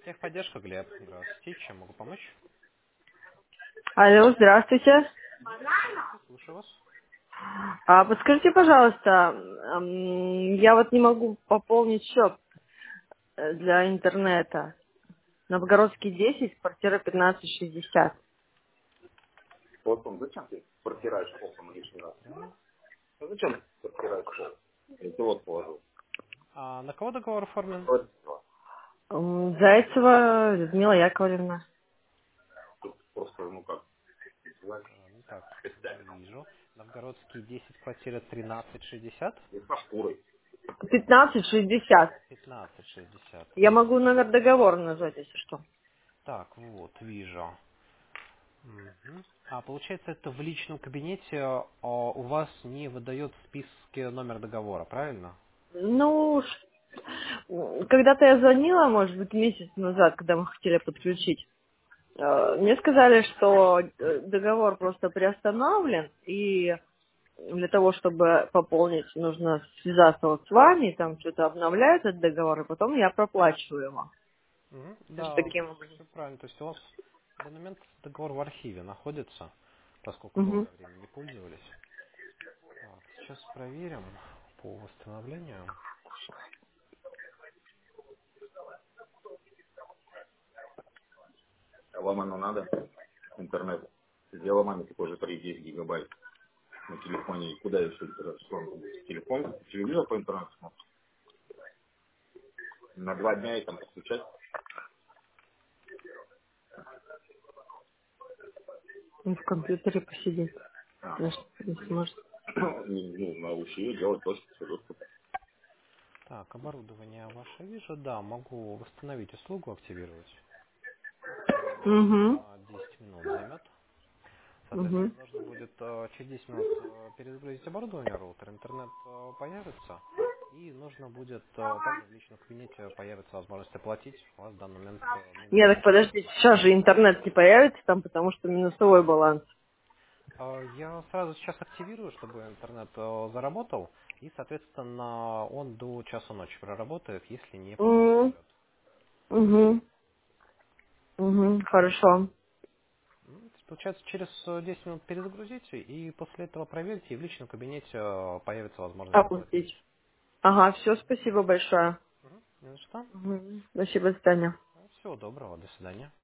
Техподдержка, Глеб. Здравствуйте. Чем могу помочь? Алло, здравствуйте. Здравствуйте, слушаю вас. Подскажите, пожалуйста, я вот не могу пополнить счет для интернета. Новгородский 10, квартира 1560. Вот он, зачем ты протираешь пол там лишний раз? Смотрим. Ну зачем ты протираешь пол? Я тебе вот положил. А на кого договор оформлен? Вот всё. Зайцева Людмила Яковлевна. Тут просто, ну как, называется, Так, вижу. Новгородский 10, квартира 1360. и со шкурой. 1560. 1560. Я могу номер договора назвать, если что. Так, вот, вижу. Мгм. А получается, это в личном кабинете у вас не выдает в списке номер договора, правильно? Ну, когда-то я звонила, может быть, месяц назад, когда мы хотели подключить. Мне сказали, что договор просто приостановлен, и для того, чтобы пополнить, нужно связаться вот с вами, там что-то обновляют этот договор, и потом я проплачиваю его. Мгм. Даже Да, таким образом. все правильно. То есть у вас в данный момент договор в архиве находится, поскольку Мгм. долгое время не пользовались. Так, сейчас проверим по восстановлению. А вам оно надо? Интернет. Сделала маме такой же 3 гигабайт на телефоне. И куда еще телефон? Телевизор по интернету смотрит. На 2 дня и там подключать. Он в компьютере посидит. А. Даже не сможет. Ну, научи ее делать точку все доступ. Так, оборудование ваше вижу. Да, могу восстановить услугу, активировать. Угу. 10 минут займет. Угу. Соответственно, нужно будет через 10 минут перезагрузить оборудование, роутер, интернет появится. И нужно будет, также в личном кабинете появится возможность оплатить. У вас в данный момент минус. Нет, так подождите, сейчас же интернет не появится там, потому что минусовой баланс. Я сразу сейчас активирую, чтобы интернет заработал. И, соответственно, он до часа ночи проработает, если не Угу. подействует. Угу. Хорошо. Получается, через 10 минут перезагрузите, и после этого проверьте, и в личном кабинете появится возможность оплатить. Оплатить. Ага, все, спасибо большое. Мгм. Не за что. Мгм. Спасибо, до свидания. Всего доброго, до свидания.